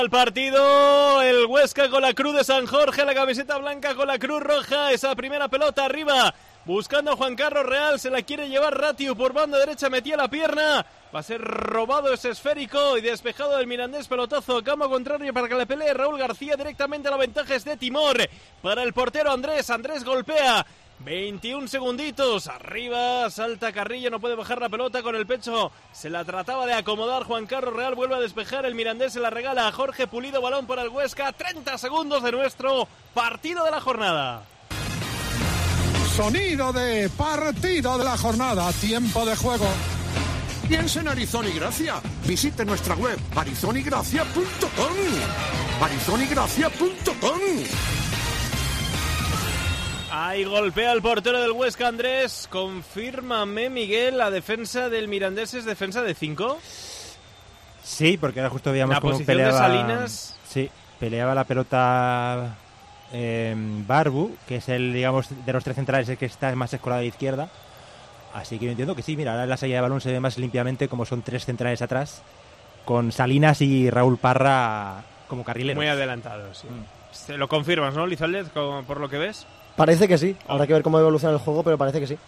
El partido, el Huesca con la cruz de San Jorge, la camiseta blanca con la cruz roja, esa primera pelota arriba, buscando a Juan Carlos Real, se la quiere llevar Ratiu por banda derecha, metía la pierna, va a ser robado ese esférico y despejado del Mirandés, pelotazo a campo contrario para que le pelee Raúl García, directamente la ventaja es de Timor, para el portero Andrés golpea, 21 segunditos, arriba, salta Carrillo, no puede bajar la pelota con el pecho, se la trataba de acomodar Juan Carlos Real, vuelve a despejar, el Mirandés se la regala a Jorge Pulido, balón para el Huesca, 30 segundos de nuestro partido de la jornada. Sonido de partido de la jornada, tiempo de juego. Piensa en Arizona y Gracia. Visite nuestra web arizonigracia.com. arizonigracia.com. Ahí golpea el portero del Huesca, Andrés. Confírmame, Miguel, la defensa del Mirandés es defensa de 5. Sí, porque ahora justo veíamos cómo posición peleaba. De Salinas. Sí, peleaba la pelota Barbu, que es el, digamos, de los tres centrales el que está más escolado a la izquierda. Así que yo entiendo que sí, mira, ahora la salida de balón se ve más limpiamente como son tres centrales atrás, con Salinas y Raúl Parra como carrileros. Muy adelantados, sí. ¿Se lo confirmas, no, Lizalde, por lo que ves? Parece que sí, habrá que ver cómo evoluciona el juego, pero parece que sí.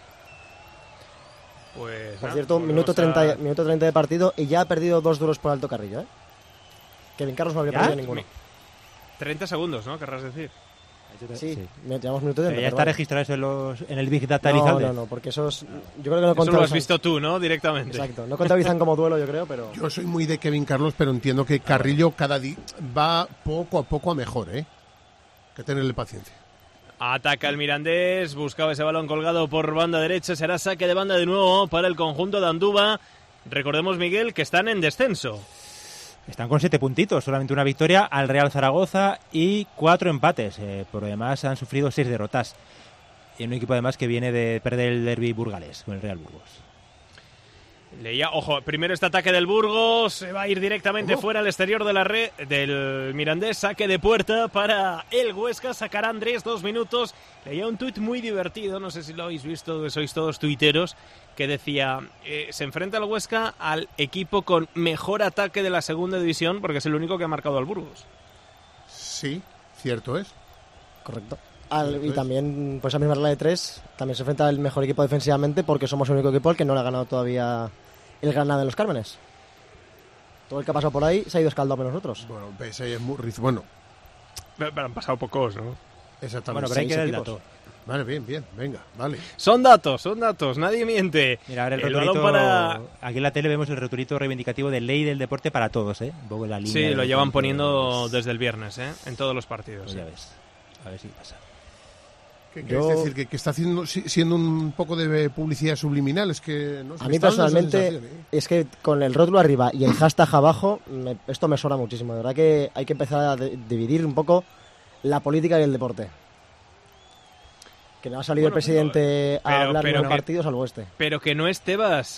Pues, por cierto, minuto 30 de partido y ya ha perdido 2 duros por Alto Carrillo, ¿eh? Kevin Carlos no habría perdido ninguno. 30 segundos, ¿no? Querrás decir. Sí, llevamos minuto de ya está registrado eso en el Big Data. No, porque yo creo que no contabilizan. Eso lo has visto tú, ¿no? Directamente. Exacto, no contabilizan como duelo, yo creo, pero... Yo soy muy de Kevin Carlos, pero entiendo que Carrillo cada día va poco a poco a mejor, ¿eh? Que tenerle paciencia. Ataca el Mirandés, buscaba ese balón colgado por banda derecha, será saque de banda de nuevo para el conjunto de Andúba. Recordemos, Miguel, que están en descenso. Están con 7 puntitos, solamente una victoria al Real Zaragoza y 4 empates. Por lo demás han sufrido 6 derrotas. Y un equipo además que viene de perder el derbi burgalés con el Real Burgos. Leía, ojo, primero este ataque del Burgos, se va a ir directamente fuera al exterior de la red del Mirandés, saque de puerta para el Huesca, sacará Andrés 2 minutos. Leía un tuit muy divertido, no sé si lo habéis visto, sois todos tuiteros, que decía, se enfrenta el Huesca al equipo con mejor ataque de la segunda división, porque es el único que ha marcado al Burgos. Sí, cierto es. Correcto. Y también, pues a misma regla de 3, también se enfrenta al mejor equipo defensivamente, porque somos el único equipo al que no le ha ganado todavía el Granada de los Cármenes. Todo el que ha pasado por ahí se ha ido escaldado menos nosotros. Bueno, PSG es muy... Bueno. Pero han pasado pocos, ¿no? Exactamente. Bueno, pero hay que dar el dato. Vale, bien, venga, vale. Son datos, nadie miente. Mira, ahora el roturito, aquí en la tele vemos el roturito reivindicativo de ley del deporte para todos, ¿eh? Un poco la línea. Sí, lo llevan poniendo desde el viernes, ¿eh? En todos los partidos. Pues ya ves, a ver si pasa. ¿Qué quieres decir? ¿Que está siendo un poco de publicidad subliminal? Es que no sé, a mí personalmente es que con el rótulo arriba y el hashtag abajo esto me sobra muchísimo. De verdad que hay que empezar a dividir un poco la política y el deporte. Que no ha salido el presidente a hablar de los partidos al oeste. Pero que no es Tebas,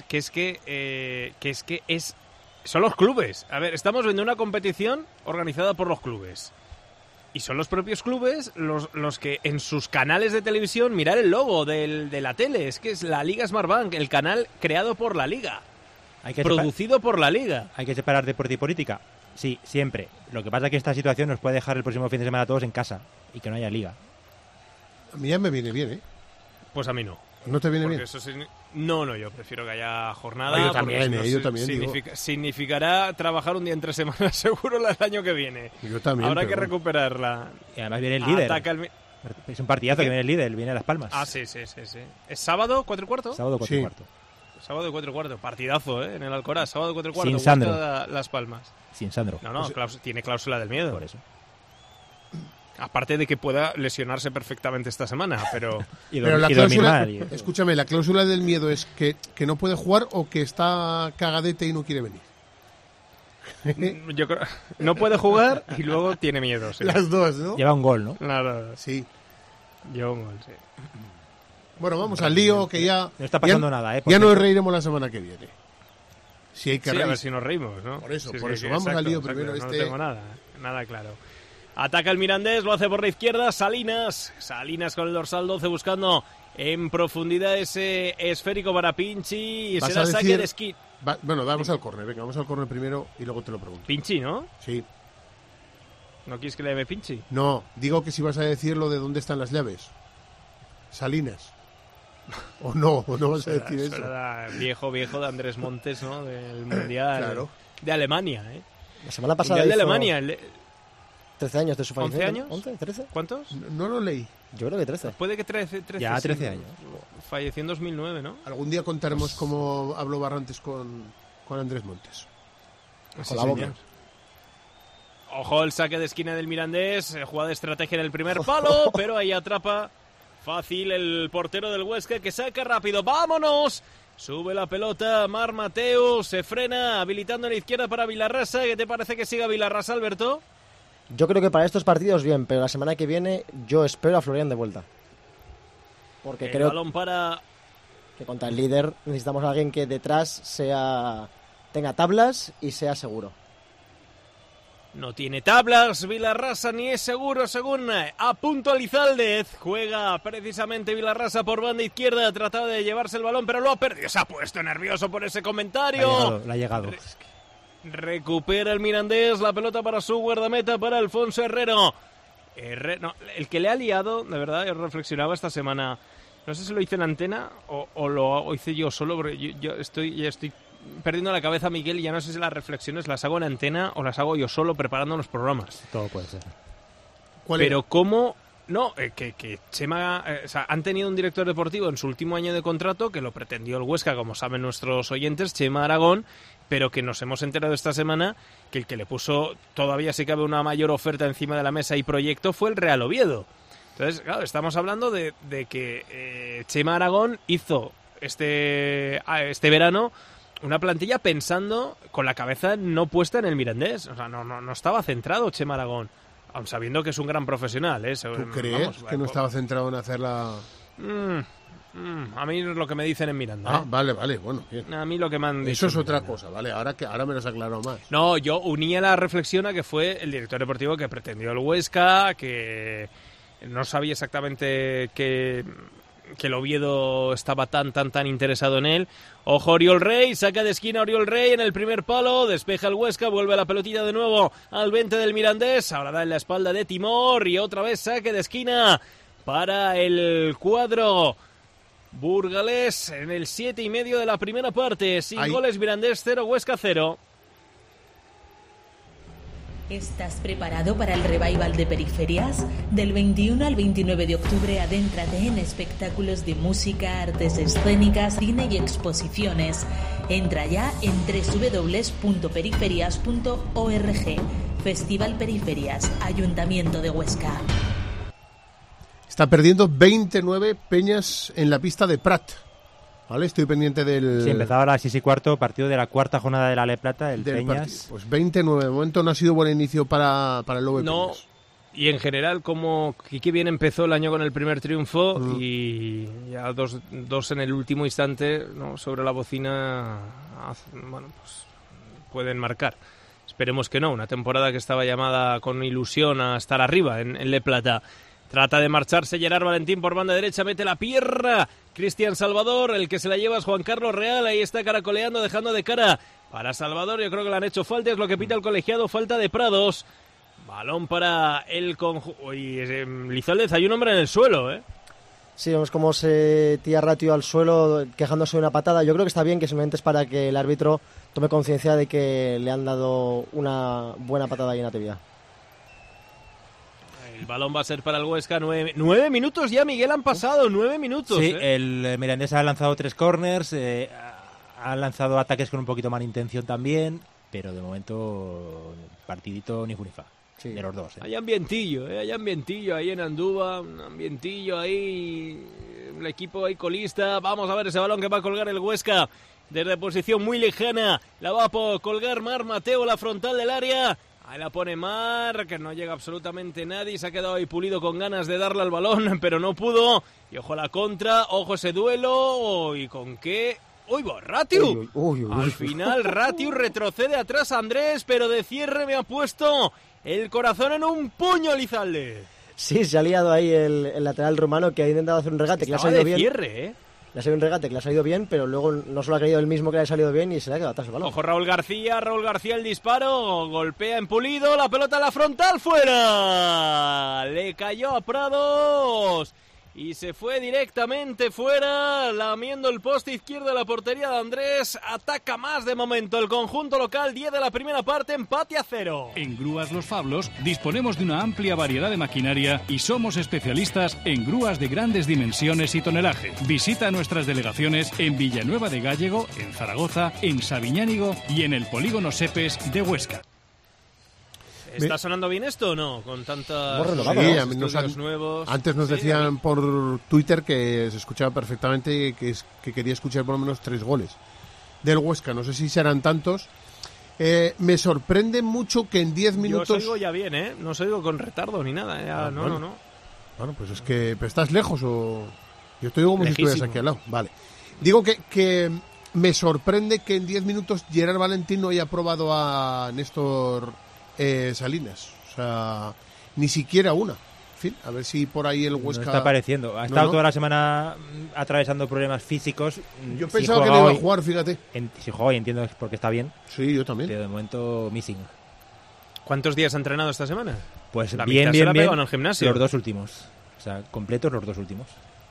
son los clubes. A ver, estamos viendo una competición organizada por los clubes. Y son los propios clubes los que en sus canales de televisión mirar el logo de la tele. Es que es la Liga Smartbank, el canal creado por la Liga. Producido por la Liga. Hay que separar deporte y política. Sí, siempre. Lo que pasa es que esta situación nos puede dejar el próximo fin de semana a todos en casa y que no haya Liga. A mí ya me viene bien, ¿eh? Pues a mí no. ¿No te viene bien? Eso no, yo prefiero que haya jornada. Yo también, significará trabajar un día entre semanas seguro el año que viene. Yo también. Habrá que recuperarla. Y además viene el líder. Es un partidazo que viene el líder, viene a Las Palmas. Ah, sí. ¿Es sábado, 4:15? Sábado, 4:15. Sábado, 4:15. Partidazo, ¿eh? En el Alcoraz, sábado, 4:15. Sin Sandro. Las Palmas. Sin Sandro. No, tiene cláusula del miedo. Por eso. Aparte de que pueda lesionarse perfectamente esta semana, pero... pero la cláusula, escúchame, ¿la cláusula del miedo es que no puede jugar o que está cagadete y no quiere venir? Yo creo, no puede jugar y luego tiene miedo. Sí. Las dos, ¿no? Lleva un gol, ¿no? Claro. Sí. Lleva un gol, sí. Bueno, vamos al lío, que ya... No está pasando nada, ¿eh? Ya nos reiremos la semana que viene. Si hay que a ver si nos reímos, ¿no? Por eso. Vamos al lío primero. No tengo nada claro. Ataca el Mirandés, lo hace por la izquierda, Salinas con el dorsal 12 buscando en profundidad ese esférico para Pinchi y será saque de esquí. Bueno, vamos al córner, venga, vamos al córner primero y luego te lo pregunto. Pinchi, ¿no? Sí. ¿No quieres que le llame Pinchi? No, digo que si vas a decir lo de dónde están las llaves. Salinas. O no vas a decir eso. Viejo de Andrés Montes, ¿no? Del Mundial Claro. de Alemania, ¿eh? La semana pasada Mundial de hizo Alemania. 13 años de su fallecimiento. 11 años. ¿11? ¿13? ¿Cuántos? No lo leí. Yo creo que 13. Puede que 13. Ya, 13 sí. años. Falleció en 2009, ¿no? Algún día contaremos cómo habló Barrantes con Andrés Montes. Con la boca. Ojo, el saque de esquina del Mirandés, jugada de estrategia en el primer palo, pero ahí atrapa fácil el portero del Huesca que saca rápido. ¡Vámonos! Sube la pelota, Mar Mateu, se frena, habilitando en la izquierda para Vilarrasa. ¿Qué te parece que siga Vilarrasa, Alberto? Yo creo que para estos partidos bien, pero la semana que viene yo espero a Florian de vuelta. Porque El creo balón para... que contra el líder necesitamos a alguien que detrás tenga tablas y sea seguro. No tiene tablas, Vilarrasa ni es seguro, según apunta Lizaldez. Juega precisamente Vilarrasa por banda izquierda, trataba de llevarse el balón, pero lo ha perdido. Se ha puesto nervioso por ese comentario. Le ha llegado. Recupera el Mirandés, la pelota para su guardameta, para Alfonso Herrero. El que le ha liado, de verdad, yo reflexionaba esta semana, no sé si lo hice en antena o lo hice yo solo, porque yo estoy perdiendo la cabeza, Miguel, y ya no sé si las reflexiones las hago en antena o las hago yo solo preparando los programas. Todo puede ser. Pero cómo... No, que Chema... o sea, han tenido un director deportivo en su último año de contrato que lo pretendió el Huesca, como saben nuestros oyentes, Chema Aragón, pero que nos hemos enterado esta semana que el que le puso todavía sí cabe una mayor oferta encima de la mesa y proyecto fue el Real Oviedo. Entonces, claro, estamos hablando de que Chema Aragón hizo este verano una plantilla pensando con la cabeza no puesta en el Mirandés. O sea, no estaba centrado Chema Aragón, aun sabiendo que es un gran profesional. ¿Tú crees que no estaba centrado en hacerla...? A mí es lo que me dicen en Miranda. Ah, vale, bueno, bien. A mí lo que me han dicho. Eso es otra cosa, ¿vale? Ahora me lo has aclarado más. No, yo unía la reflexión a que fue el director deportivo que pretendió el Huesca, que no sabía exactamente que el Oviedo estaba tan interesado en él. Ojo, Oriol Rey, saca de esquina Oriol Rey en el primer palo, despeja el Huesca, vuelve la pelotita de nuevo al 20 del Mirandés, ahora da en la espalda de Timor y otra vez saque de esquina para el cuadro burgalés en el 7:30 de la primera parte. Sin goles, Mirandés 0, Huesca 0. ¿Estás preparado para el revival de Periferias? Del 21 al 29 de octubre adéntrate en espectáculos de música, artes escénicas, cine y exposiciones. Entra ya en www.periferias.org. Festival Periferias, Ayuntamiento de Huesca. Está perdiendo 29 Peñas en la pista de Prat. ¿Vale? Estoy pendiente del... Sí, empezaba a las 6:15, partido de la cuarta jornada de la Le Plata, el Peñas. Partido. Pues 29, de momento no ha sido buen inicio para el Lobo de No, Peñas. y en general, como qué bien empezó el año con el primer triunfo y ya dos en el último instante, ¿no? Sobre la bocina, bueno, pues pueden marcar. Esperemos que no, una temporada que estaba llamada con ilusión a estar arriba en Le Plata. Trata de marcharse Gerard Valentín por banda derecha, mete la pierna Cristian Salvador, el que se la lleva es Juan Carlos Real, ahí está caracoleando, dejando de cara para Salvador, yo creo que le han hecho falta, es lo que pita el colegiado, falta de Prados, balón para el conjunto. Lizaldez, hay un hombre en el suelo, ¿eh? Sí, vemos cómo se tira Ratio al suelo quejándose de una patada. Yo creo que está bien, que simplemente es para que el árbitro tome conciencia de que le han dado una buena patada ahí en la tibia. El balón va a ser para el Huesca. 9 minutos ya, Miguel, han pasado 9 minutos. Sí, el Mirandés ha lanzado 3 corners, ha lanzado ataques con un poquito más intención también, pero de momento partidito ni funifa. Sí. De los dos. Hay ambientillo ahí en Andúba, un ambientillo ahí, el equipo ahí colista. Vamos a ver ese balón que va a colgar el Huesca desde posición muy lejana. La va a colgar Mar Mateu, la frontal del área. Ahí la pone Mar, que no llega absolutamente nadie. Se ha quedado ahí Pulido con ganas de darle al balón, pero no pudo. Y ojo a la contra, ojo ese duelo. ¿Y con qué? ¡Uy, va Ratiu! Al final Ratiu retrocede atrás a Andrés, pero de cierre me ha puesto el corazón en un puño, Lizalde. Sí, se ha liado ahí el lateral rumano, que ha intentado hacer un regate. Que le ha salido bien. Cierre, ¿eh? Le ha salido un regate que le ha salido bien, pero luego no solo ha creído el mismo que le ha salido bien y se le ha quedado atrás el balón. Ojo Raúl García el disparo, golpea en Pulido, la pelota en la frontal, fuera. Le cayó a Prados y se fue directamente fuera, lamiendo el poste izquierdo de la portería de Andrés. Ataca más de momento el conjunto local, 10 de la primera parte, empate a 0. En Grúas Los Fablos disponemos de una amplia variedad de maquinaria y somos especialistas en grúas de grandes dimensiones y tonelaje. Visita nuestras delegaciones en Villanueva de Gállego, en Zaragoza, en Sabiñánigo y en el Polígono Sepes de Huesca. ¿Está sonando bien esto o no? Con tantas nuevos. Antes nos decían por Twitter que se escuchaba perfectamente, que quería escuchar por lo menos 3 goles del Huesca. No sé si serán tantos. Me sorprende mucho que en 10 minutos... Yo os oigo ya bien, ¿eh? No os oigo con retardo ni nada. No. Bueno, pues es que... ¿Pero estás lejos o...? Yo te oigo como si estuvieras aquí al lado. Vale. Digo que me sorprende que en 10 minutos Gerard Valentín no haya probado a Néstor... Salinas, o sea, ni siquiera una. En fin, a ver si por ahí el Huesca... No está apareciendo. Ha estado toda la semana atravesando problemas físicos. Yo pensaba que no iba a jugar, fíjate. Si juega hoy entiendo porque está bien. Sí, yo también. Pero de momento missing. ¿Cuántos días ha entrenado esta semana? Pues la bien. En el gimnasio. Los 2 últimos. O sea, completos los 2 últimos.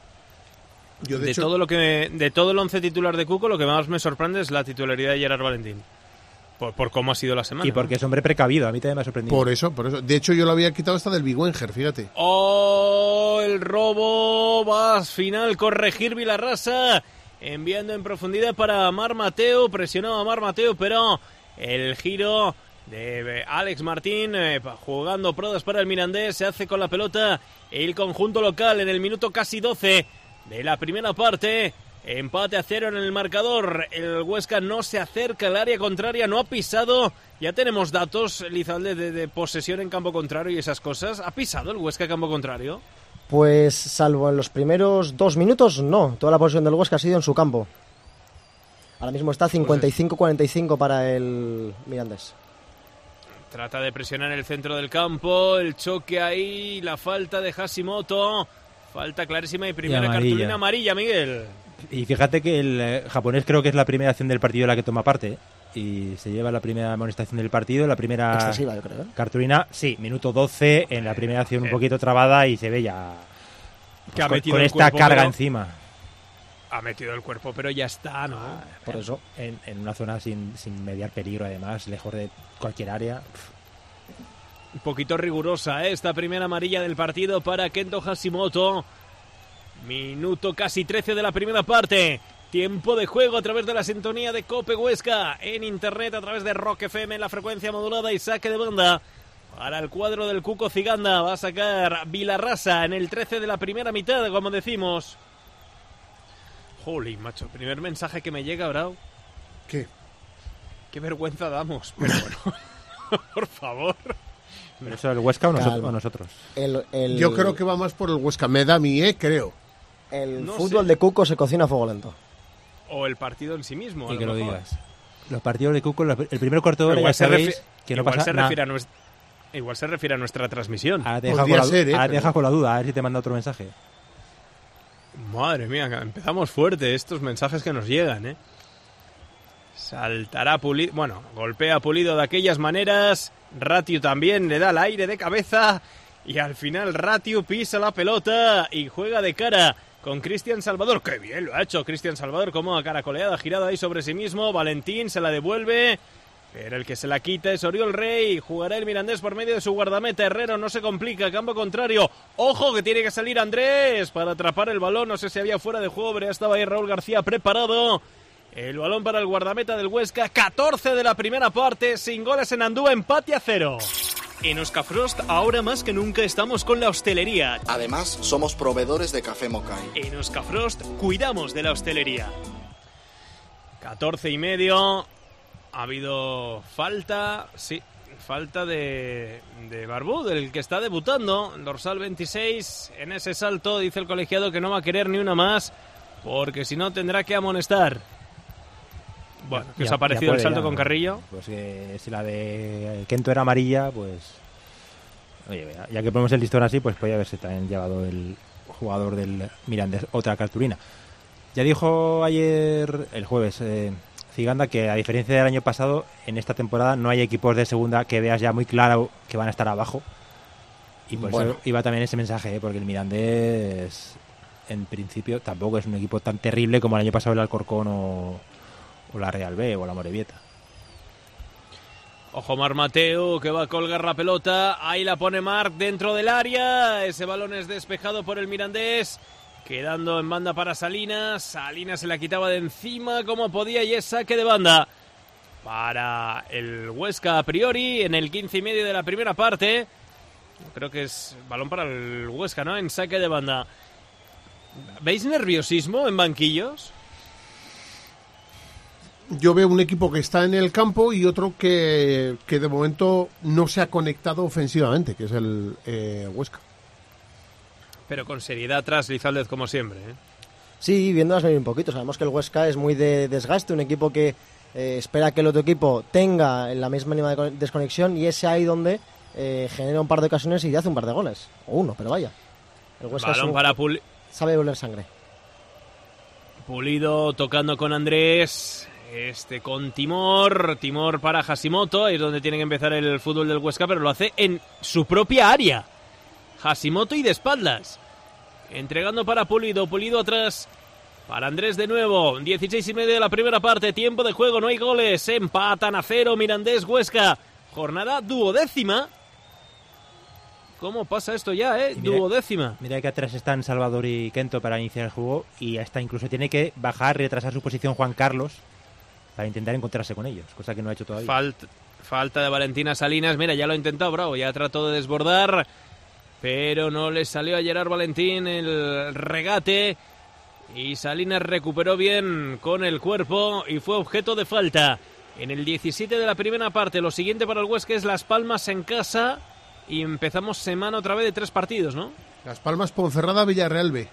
Yo de todo el 11 titular de Cuco, lo que más me sorprende es la titularidad de Gerard Valentín. Por cómo ha sido la semana. Y porque es hombre precavido, a mí también me ha sorprendido. Por eso. De hecho, yo lo había quitado hasta del Big Wenger, fíjate. ¡Oh! El robo va al final corregir Vilarrasa, enviando en profundidad para Mar Mateo, presionaba a Mar Mateo, pero el giro de Alex Martín, jugando Prados para el Mirandés, se hace con la pelota el conjunto local en el minuto casi 12 de la primera parte. Empate a 0 en el marcador. El Huesca no se acerca al área contraria, no ha pisado. Ya tenemos datos, Lizalde, de posesión en campo contrario y esas cosas. ¿Ha pisado el Huesca campo contrario? Pues salvo en los primeros 2 minutos, no. Toda la posesión del Huesca ha sido en su campo. Ahora mismo está 55-45 para el Mirandés. Trata de presionar el centro del campo, el choque ahí, la falta de Hashimoto. Falta clarísima y primera cartulina amarilla, Miguel. Y fíjate que el japonés creo que es la primera acción del partido en la que toma parte, y se lleva la primera amonestación del partido, la primera excesiva, yo creo, ¿eh? Cartulina, sí, minuto 12, en la primera acción un poquito trabada y se ve ya pues, con esta carga encima. Ha metido el cuerpo, pero ya está, ¿no? Por eso, en una zona sin mediar peligro, además, lejos de cualquier área. Un poquito rigurosa, esta primera amarilla del partido para Kento Hashimoto. Minuto casi 13 de la primera parte. Tiempo de juego a través de la sintonía de Cope Huesca. En internet a través de Rock FM en la frecuencia modulada y saque de banda. Para el cuadro del Cuco Ciganda va a sacar Vilarrasa en el 13 de la primera mitad, como decimos. Jolín, macho, primer mensaje que me llega, Brau. ¿Qué? Qué vergüenza damos, pero bueno, por favor. ¿Pero eso el Huesca o nosotros? Yo creo que va más por el Huesca. Me da a mí, creo. El fútbol de Cuco se cocina a fuego lento. O el partido en sí mismo. Y que lo digas. Los partidos de Cuco, el primer cuarto de hora ya sabéis que no pasa nada. Igual se refiere a nuestra transmisión. Ahora te dejas con la duda, a ver si te manda otro mensaje. Madre mía, empezamos fuerte estos mensajes que nos llegan, ¿eh? Saltará Pulido, bueno, golpea Pulido de aquellas maneras. Ratiu también le da el aire de cabeza y al final Ratiu pisa la pelota y juega de cara con Cristian Salvador. ¡Qué bien lo ha hecho Cristian Salvador! Como a caracoleada, girada ahí sobre sí mismo. Valentín se la devuelve, pero el que se la quita es Oriol Rey. Jugará el Mirandés por medio de su guardameta. Herrero no se complica, campo contrario. ¡Ojo que tiene que salir Andrés para atrapar el balón! No sé si había fuera de juego, pero ya estaba ahí Raúl García preparado. El balón para el guardameta del Huesca. 14 de la primera parte, sin goles en Andúa, empate a 0. En Oscafrost, ahora más que nunca estamos con la hostelería. Además, somos proveedores de café Mokai. En Oscafrost, cuidamos de la hostelería. 14:30. Ha habido falta, sí, falta de Barbú, del que está debutando, dorsal 26. En ese salto dice el colegiado que no va a querer ni una más, porque si no tendrá que amonestar. Bueno, ¿qué os ha parecido el salto con Carrillo? Pues que si la de Kento era amarilla, pues... Oye, ya que ponemos el listón así, pues podría haberse también llevado el jugador del Mirandés otra cartulina. Ya dijo ayer, el jueves, Ciganda, que a diferencia del año pasado, en esta temporada no hay equipos de segunda que veas ya muy claro que van a estar abajo. Y por eso iba también ese mensaje, porque el Mirandés, en principio, tampoco es un equipo tan terrible como el año pasado el Alcorcón o la Real B o la Morevieta. Ojo Marc Mateu, que va a colgar la pelota. Ahí la pone Marc dentro del área. Ese balón es despejado por el Mirandés. Quedando en banda para Salinas. Salinas se la quitaba de encima como podía y es saque de banda para el Huesca a priori en el 15 y medio de la primera parte. Creo que es balón para el Huesca, ¿no? En saque de banda. ¿Veis nerviosismo en banquillos? Yo veo un equipo que está en el campo y otro que de momento no se ha conectado ofensivamente, que es el Huesca. Pero con seriedad atrás, Lizaldez, como siempre, ¿eh? Sí, viéndolas venir un poquito. Sabemos que el Huesca es muy de desgaste, un equipo que espera que el otro equipo tenga la misma desconexión y es ahí donde genera un par de ocasiones y hace un par de goles. O uno, pero vaya. El Huesca balón para sabe volver sangre. Pulido tocando con Andrés. Con Timor para Hashimoto, ahí es donde tiene que empezar el fútbol del Huesca, pero lo hace en su propia área. Hashimoto y de espaldas. Entregando para Pulido atrás para Andrés de nuevo. 16 y medio de la primera parte, tiempo de juego, no hay goles. Empatan a 0 Mirandés Huesca. Jornada 12ª. ¿Cómo pasa esto ya, Duodécima. Mira que atrás están Salvador y Kento para iniciar el juego y hasta incluso tiene que bajar y retrasar su posición Juan Carlos para intentar encontrarse con ellos, cosa que no ha hecho todavía. Falta de Valentina Salinas. Mira, ya lo ha intentado, Bravo, ya trató de desbordar, pero no le salió a Gerard Valentín el regate y Salinas recuperó bien con el cuerpo y fue objeto de falta. En el 17 de la primera parte, lo siguiente para el Huesca es Las Palmas en casa y empezamos semana otra vez de 3 partidos, ¿no? Las Palmas, Ponferrada, Villarreal B.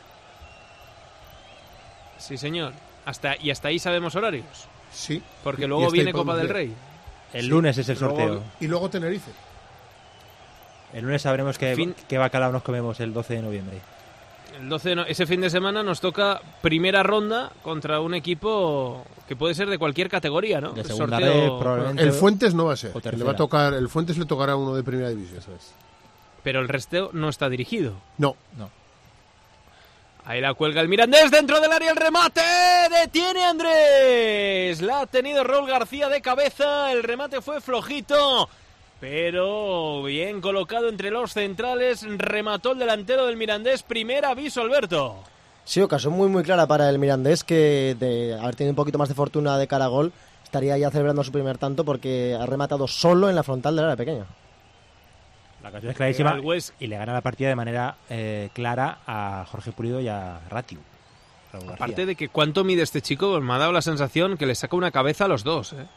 Sí, señor. Hasta ahí sabemos horarios. Sí. Porque luego viene Copa del Rey. El lunes es el sorteo. Y luego Tenerife. El lunes sabremos qué bacalao nos comemos el 12 de noviembre. Ese fin de semana nos toca primera ronda contra un equipo que puede ser de cualquier categoría, ¿no? De segunda red, probablemente. El Fuentes no va a ser. Le va a tocar, el Fuentes le tocará a uno de primera división. Eso es. Pero el resto no está dirigido. No. Ahí la cuelga el Mirandés dentro del área, el remate. Detiene Andrés. La ha tenido Raúl García de cabeza. El remate fue flojito, pero bien colocado entre los centrales. Remató el delantero del Mirandés. Primer aviso, Alberto. Sí, ocasión muy muy clara para el Mirandés, que de haber tenido un poquito más de fortuna de cara a gol, estaría ya celebrando su primer tanto porque ha rematado solo en la frontal del área pequeña. La ocasión es clarísima y le gana la partida de manera clara a Jorge Pulido y a Ratiu. Aparte de que cuánto mide este chico, me ha dado la sensación que le saca una cabeza a los dos, ¿eh?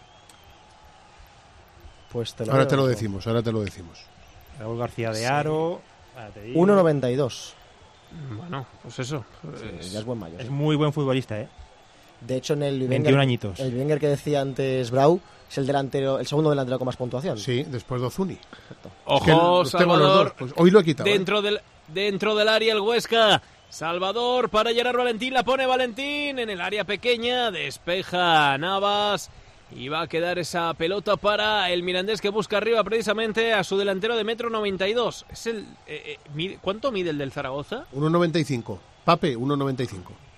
Pues ahora te lo decimos. Raúl García de Aro. 1,92. Bueno, pues eso. Sí, ya es buen mayor. Es muy buen futbolista, ¿eh? De hecho, en el 21 añitos. El Wenger que decía antes Brau es el segundo delantero con más puntuación. Sí, después de Ozuni. Perfecto. Ojo, es que Salvador. Pues hoy lo he quitado. Dentro del área el Huesca. Salvador para Gerard Valentín. La pone Valentín en el área pequeña. Despeja Navas. Y va a quedar esa pelota para el Mirandés, que busca arriba precisamente a su delantero de 1,92 m. ¿Cuánto mide el del Zaragoza? 1,95. Pape, 1,95.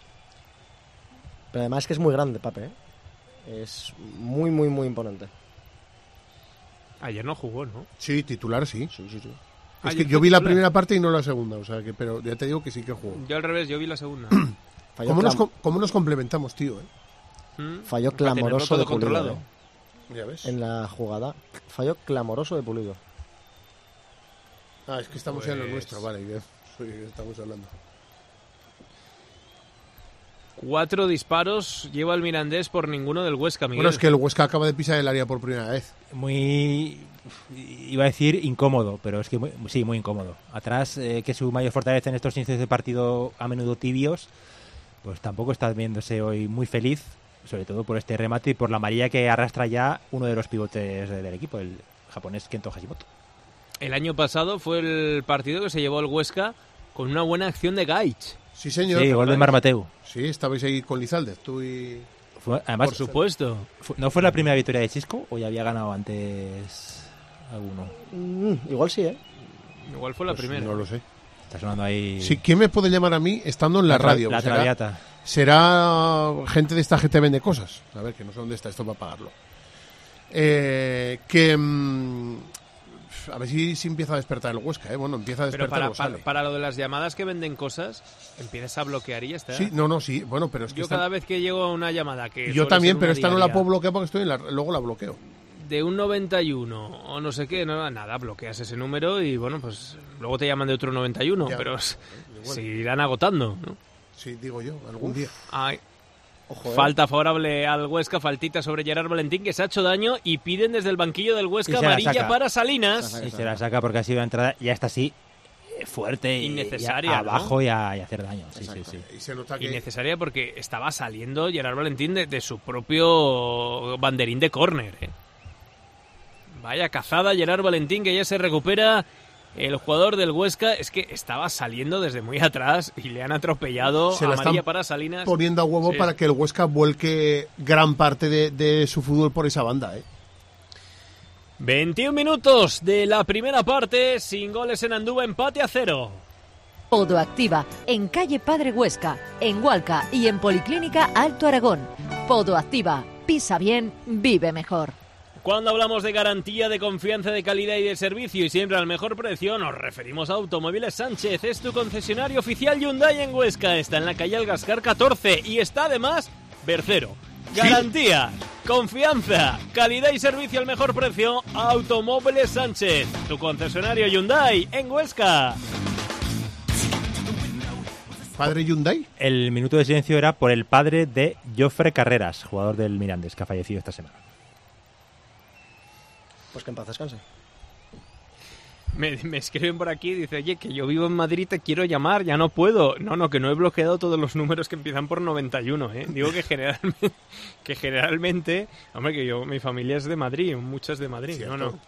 Pero además que es muy grande, Pape, ¿eh? Es muy, muy, muy imponente. Ayer no jugó, ¿no? Sí, titular sí. Es que yo vi la primera parte y no la segunda, o sea que, pero ya te digo que sí que jugó. Yo al revés, yo vi la segunda. ¿Cómo nos complementamos, tío? Fallo clamoroso de Pulido. Ya ves. En la jugada, fallo clamoroso de Pulido. Es que estamos en lo nuestro, vale, estamos hablando. 4 disparos lleva el Mirandés por ninguno del Huesca, Miguel. Bueno, es que el Huesca acaba de pisar el área por primera vez. Iba a decir incómodo, pero es que muy incómodo. Atrás, que su mayor fortaleza en estos inicios de partido a menudo tibios, pues tampoco está viéndose hoy muy feliz, sobre todo por este remate y por la amarilla que arrastra ya uno de los pivotes del equipo, el japonés Kento Hashimoto. El año pasado fue el partido que se llevó el Huesca con una buena acción de Gaich. Sí, señor. Sí, gol de Mar Mateu. Sí, estabais ahí con Lizalde, tú y... Pues Sí, gol de Mar Mateu. Sí, estabais ahí con Lizalde, tú y... Además, Por supuesto. ¿no fue la primera victoria de Chisco o ya había ganado antes alguno? Igual sí, ¿eh? Igual fue la Pues primera. no lo sé. Está sonando ahí... Sí, ¿quién me puede llamar a mí estando en la radio? La Traviata. Será gente de esta gente vende cosas. A ver, que no sé dónde está esto para pagarlo. A ver si empieza a despertar el Huesca, ¿eh? Bueno, empieza a Pero despertar para lo de las llamadas que venden cosas, empiezas a bloquear y ya está. Sí, no, sí. Bueno, pero es que Yo cada vez que llego a una llamada que... yo suele también, ser pero una esta no la diaria, puedo bloquear porque estoy luego la bloqueo. de un 91 o no sé qué, nada, bloqueas ese número y bueno, pues luego te llaman de otro 91, Ya, pero igual. se irán agotando, ¿no? Sí, digo yo, algún día. Ay, Ojo, falta favorable al Huesca, faltita sobre Gerard Valentín, que se ha hecho daño y piden desde el banquillo del Y Huesca se la amarilla saca. para Salinas. Y se la saca porque ha sido una entrada ya está así fuerte Innecesaria, y ¿no? abajo y hacer daño. Sí, sí, sí. Y se nota que... Innecesaria porque estaba saliendo Gerard Valentín de su propio banderín de córner, ¿eh? Vaya cazada Gerard Valentín, que ya se recupera el jugador del Huesca. Es que estaba saliendo desde muy atrás y le han atropellado. Se la Amarilla están para Salinas. poniendo a huevo Sí. para que el Huesca vuelque gran parte de su fútbol por esa banda, ¿eh? 21 minutos de la primera parte, sin goles en Andúba, empate a 0. Podoactiva, en calle Padre Huesca, en Hualca y en Policlínica Alto Aragón. Podoactiva, pisa bien, vive mejor. Cuando hablamos de garantía, de confianza, de calidad y de servicio y siempre al mejor precio, nos referimos a Automóviles Sánchez. Es tu concesionario oficial Hyundai en Huesca. Está en la calle Algascar 14 y está además Bercero. Garantía, confianza, calidad y servicio al mejor precio. Automóviles Sánchez, tu concesionario Hyundai en Huesca. ¿Padre Hyundai? El minuto de silencio era por el padre de Jofre Carreras, jugador del Mirandés, que ha fallecido esta semana. Pues que en paz descanse. Me escriben por aquí, dice, oye, que yo vivo en Madrid, te quiero llamar, ya no puedo. No, que no he bloqueado todos los números que empiezan por 91, ¿eh? Digo que generalmente, hombre, que mi familia es de Madrid, muchas de Madrid. ¿Cierto?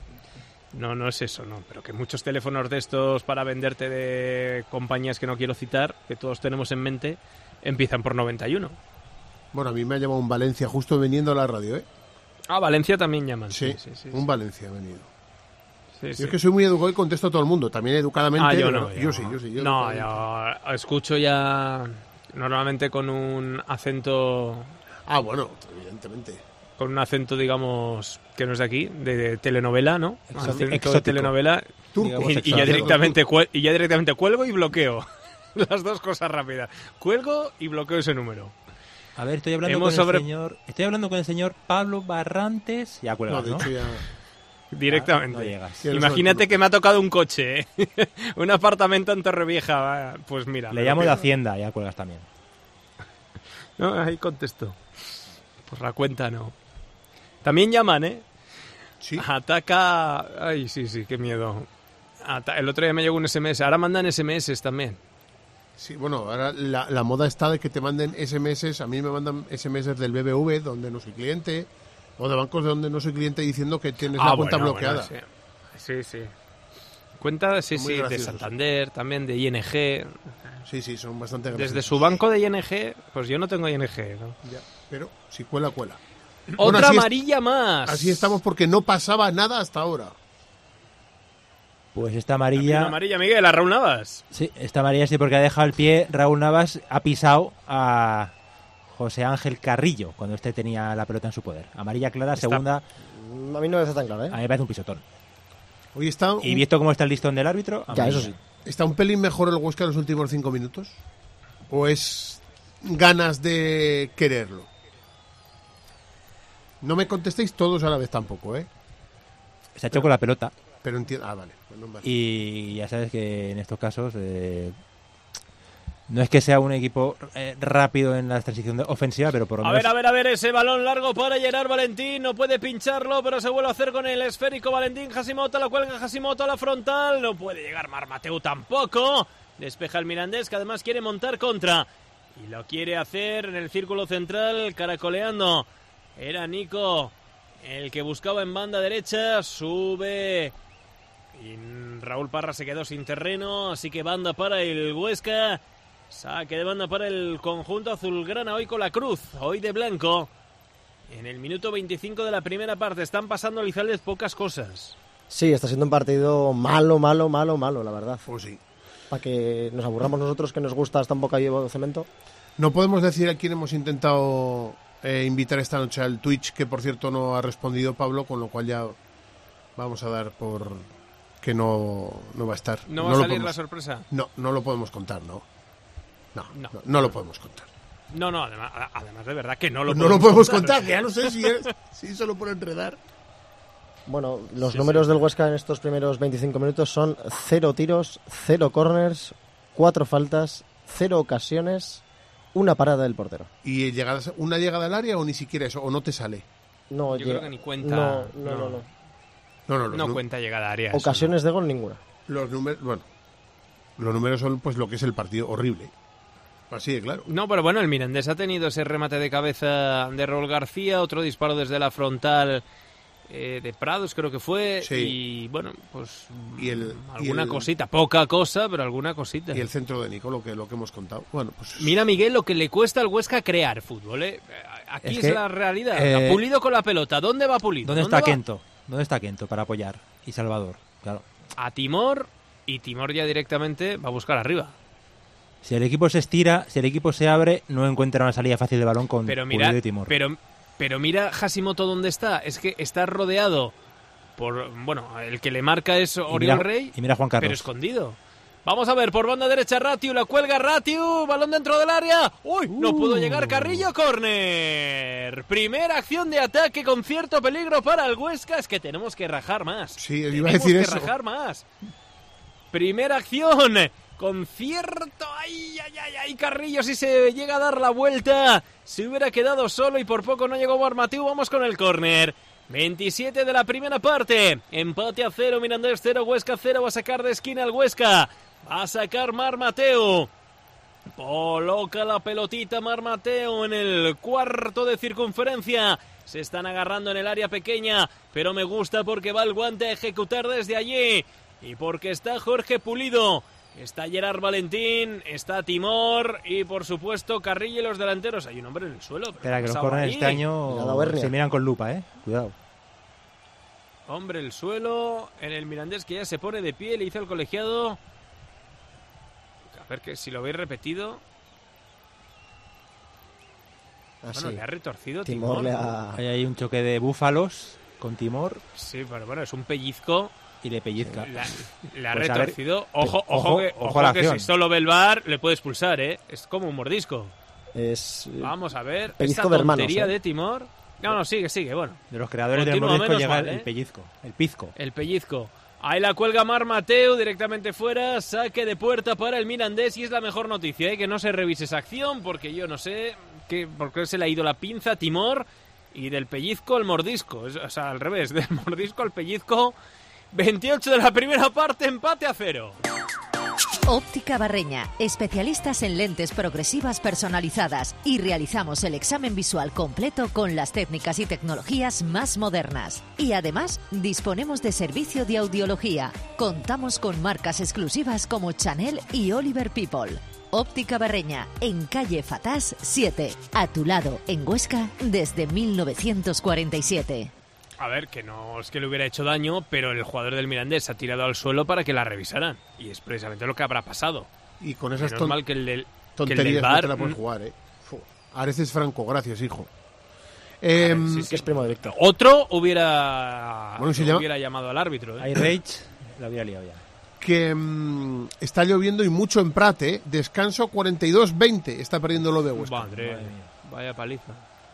No es eso, no. Pero que muchos teléfonos de estos para venderte de compañías que no quiero citar, que todos tenemos en mente, empiezan por 91. Bueno, a mí me ha llamado un Valencia justo viniendo a la radio, ¿eh? Ah, Valencia también llaman. Sí, un Valencia ha venido. Sí, Yo sí. es que soy muy educado y contesto a todo el mundo, también educadamente. Yo pero no. Yo sí. No, educadamente. yo escucho ya normalmente con un acento... Ah, bueno, evidentemente. Con un acento, digamos, que no es de aquí, de telenovela, ¿no? Acento de exótico. telenovela. Turco. Y ya directamente cuelgo y bloqueo. Las dos cosas rápidas. Cuelgo y bloqueo ese número. A ver, estoy hablando con el señor Pablo Barrantes. Ya cuelgas, No, ¿no? de hecho ya... Directamente. No llegas. Imagínate que me ha tocado un coche, ¿eh? Un apartamento en Torrevieja. Pues mira. Le llamo de Hacienda, ya cuelgas también. No, ahí contesto. Por la cuenta no. También llaman, ¿eh? Sí. Ataca... Ay, sí, qué miedo. El otro día me llegó un SMS. Ahora mandan SMS también. Sí, bueno, ahora la moda está de que te manden SMS. A mí me mandan SMS del BBV, donde no soy cliente, o de bancos de donde no soy cliente, diciendo que tienes la cuenta bloqueada. Bueno, sí. Cuenta, sí, Muy de gracioso. Santander, también de ING. Sí, son bastante graciosos. Desde su banco de ING, pues yo no tengo ING, ¿no? Ya, pero si cuela. Otra Bueno, así amarilla más. Así estamos porque no pasaba nada hasta ahora. Pues esta amarilla... Una amarilla, Miguel, a Raúl Navas. Sí, esta amarilla sí, porque ha dejado el pie. Raúl Navas ha pisado a José Ángel Carrillo cuando este tenía la pelota en su poder. Amarilla clara, segunda. A mí no me parece tan claro, ¿eh? A mí me parece un pisotón. Hoy está Y visto cómo está el listón del árbitro... Ya, amarilla. eso sí. ¿Está un pelín mejor el Huesca en los últimos 5 minutos? ¿O es ganas de quererlo? No me contestéis todos a la vez tampoco, ¿eh? Se ha hecho con la pelota. Pero entiendo... Ah, vale. Bueno, vale. Y ya sabes que en estos casos no es que sea un equipo rápido en la transición ofensiva, pero por lo menos... A ver, ese balón largo para Gerard Valentín, no puede pincharlo, pero se vuelve a hacer con el esférico Valentín. Hashimoto la cuelga, Hashimoto a la frontal, no puede llegar Mar Mateu tampoco. Despeja el Mirandés, que además quiere montar contra. Y lo quiere hacer en el círculo central, caracoleando. Era Nico el que buscaba en banda derecha, sube... Y Raúl Parra se quedó sin terreno, así que banda para el Huesca. Saque de banda para el conjunto azulgrana, hoy con la cruz, hoy de blanco. En el minuto 25 de la primera parte están pasando, Lizaldez, pocas cosas. Sí, está siendo un partido malo, la verdad. Pues sí. Para que nos aburramos nosotros, que nos gusta hasta un bocadillo de cemento. No podemos decir a quién hemos intentado invitar esta noche al Twitch, que por cierto no ha respondido Pablo, con lo cual ya vamos a dar por que no va a estar. ¿No va a salir la sorpresa? No lo podemos contar, No lo podemos contar. No, además de verdad que no lo podemos contar. Ya no sé si solo por enredar. Bueno, los números del Huesca en estos primeros 25 minutos son 0 tiros, 0 corners, 4 faltas, 0 ocasiones, 1 parada del portero. ¿Y una llegada al área o ni siquiera eso? ¿O no te sale? No, yo creo que ni cuenta. No cuenta llegada a área. Ocasiones de gol ninguna. Los números son pues lo que es el partido, horrible. Así de claro. No, pero bueno, el Mirandés ha tenido ese remate de cabeza de Raúl García, otro disparo desde la frontal de Prados, creo que fue. Sí. Y bueno, pues alguna cosita, poca cosa, pero alguna cosita. Y el centro de Nico, lo que hemos contado. Bueno, pues mira, Miguel, lo que le cuesta al Huesca crear fútbol, ¿eh? Aquí es la realidad. Pulido con la pelota. ¿Dónde va Pulido? ¿Dónde está Kento? ¿Dónde está Kento para apoyar? Y Salvador, claro. A Timor, y Timor ya directamente va a buscar arriba. Si el equipo se estira, si el equipo se abre, no encuentra una salida fácil de balón con Pulido y Timor. Pero mira Hashimoto dónde está. Es que está rodeado por... Bueno, el que le marca es Oriol Rey. Y mira Juan Carlos. Pero escondido. Vamos a ver, por banda derecha Ratiu, la cuelga Ratiu, balón dentro del área. ¡Uy! No pudo llegar Carrillo, córner. Primera acción de ataque con cierto peligro para el Huesca. Es que tenemos que rajar más. Sí, iba a decir eso. Tenemos que rajar más. Primera acción con cierto... ¡Ay! Carrillo, si se llega a dar la vuelta, se hubiera quedado solo y por poco no llegó Marmatiu. Vamos con el córner. 27 de la primera parte. Empate a 0, Mirandés 0, Huesca 0. Va a sacar de esquina el Huesca. Va a sacar Marmateu. Coloca la pelotita Marmateu en el cuarto de circunferencia. Se están agarrando en el área pequeña, pero me gusta porque va el guante a ejecutar desde allí. Y porque está Jorge Pulido. Está Gerard Valentín, está Timor y por supuesto Carrillo y los delanteros. Hay un hombre en el suelo. Espera, que los corners este año se miran con lupa, cuidado. Hombre el suelo en el Mirandés que ya se pone de pie, le hizo el colegiado. A ver que si lo veis repetido. Bueno, le ha retorcido Timor. Hay un choque de búfalos con Timor. Sí, pero bueno, es un pellizco. Y le pellizca. Le ha retorcido. Ojo que si solo ve el VAR le puede expulsar, ¿eh? Es como un mordisco. Vamos a ver. Esta tontería de Timor. No, sigue, bueno. De los creadores del mordisco llega el pellizco. El pellizco. Ahí la cuelga Marmateu directamente fuera. Saque de puerta para el Mirandés. Y es la mejor noticia, que no se revise esa acción, porque yo no sé por qué se le ha ido la pinza a Timor. Y del pellizco al mordisco. O sea, al revés. Del mordisco al pellizco. 28 de la primera parte, empate a 0. Óptica Barreña, especialistas en lentes progresivas personalizadas y realizamos el examen visual completo con las técnicas y tecnologías más modernas. Y además, disponemos de servicio de audiología. Contamos con marcas exclusivas como Chanel y Oliver People. Óptica Barreña, en calle Fatás 7, a tu lado, en Huesca, desde 1947. A ver, que no es que le hubiera hecho daño, pero el jugador del Mirandés se ha tirado al suelo para que la revisaran. Y es precisamente lo que habrá pasado. Y con esas mal que el tonterías VAR, no te la puedes jugar, Areces Franco, gracias, hijo. Sí, que es primo directo. Otro hubiera llamado al árbitro. Hay Rage, la había liado ya. Que está lloviendo y mucho en Prate. Descanso 42-20. Está perdiendo lo de Huesca. Madre, vaya paliza.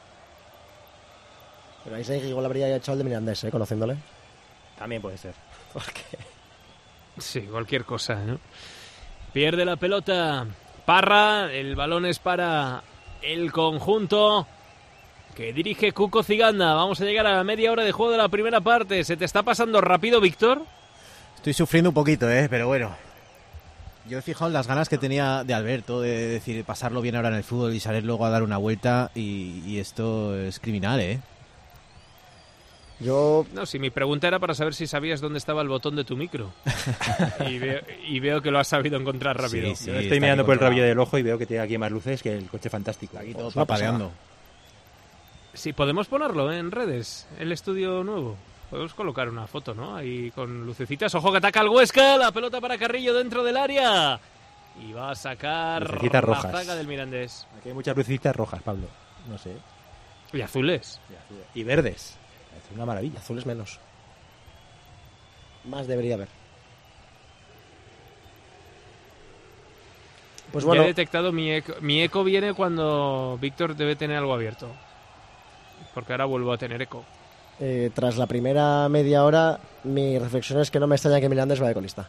Pero ahí se igual habría echado el de Mirandés, conociéndole. También puede ser. Porque... Sí, cualquier cosa, ¿no? Pierde la pelota Parra, el balón es para el conjunto que dirige Cuco Ciganda. Vamos a llegar a la media hora de juego de la primera parte. ¿Se te está pasando rápido, Víctor? Estoy sufriendo un poquito, pero bueno. Yo he fijado en las ganas que tenía de Alberto de decir pasarlo bien ahora en el fútbol y salir luego a dar una vuelta y esto es criminal, No, si mi pregunta era para saber si sabías dónde estaba el botón de tu micro. y veo que lo has sabido encontrar rápido. Sí, estoy mirando por el rabillo del ojo y veo que tiene aquí más luces que el coche fantástico. Aquí todo papadeando. Sí, podemos ponerlo en redes, el estudio nuevo. Podemos colocar una foto, ¿no? Ahí con lucecitas. Ojo que ataca el Huesca, la pelota para Carrillo dentro del área. Y va a sacar lucecitas rojas. La zaga del Mirandés. Aquí hay muchas lucecitas rojas, Pablo. No sé. Y azules. Y verdes. Es una maravilla. Azules menos. Más debería haber. Pues bueno. Ya he detectado mi eco viene cuando Víctor debe tener algo abierto. Porque ahora vuelvo a tener eco. Tras la primera media hora, mi reflexión es que no me extraña que Mirandés vaya de colista.